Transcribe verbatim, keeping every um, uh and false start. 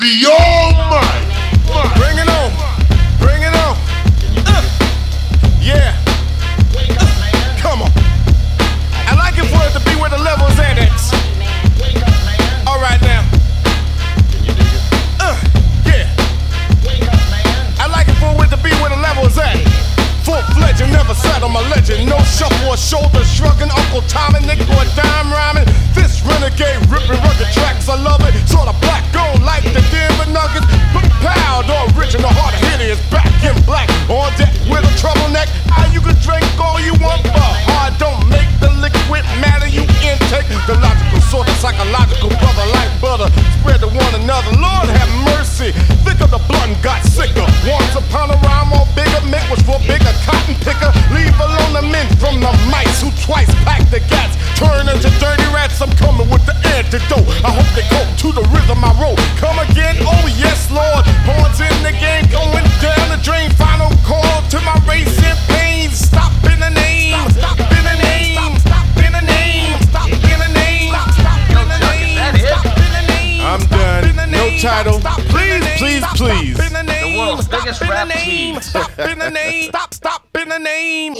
The Almighty. Bring it on. Bring it on. Uh, yeah. Uh, come on. I like it for it to be where the level's at. All right now. Uh, yeah. I like it for it to be where the level's at. Full-fledged and never sat on my legend. No shuffle or shoulder shrugging. Uncle Tom and Nick or a dime rhyming. This renegade ripping rugged tracks, I love it. Sort of black gold like the Denver Nuggets. But pound or original hard hitter is back in black. On deck with a trouble neck. How you can drink all you want, but hard don't make the liquid matter you intake. The logical sort of psychological brother like butter. Spread to one another. Lord have mercy. Thick of the blunt got sicker. Once upon a rhyme or bigger. Mick was for bigger cotton picker. Leave alone the men from the mice who twice packed the gats. Turn into dirty rats. I'm coming with the antidote. I hope they go to the rhythm I wrote. Come again, oh yes, Lord. Horns in the game, going down the drain. Final call to my racing pains. Stop in the name. Stop in the name. Stop in the name. Stop in the name. Stop in the name. Stop in the name. I'm done. No title. Please, please, please. The world's biggest rap team. Stop in the name. Stop, stop in the name.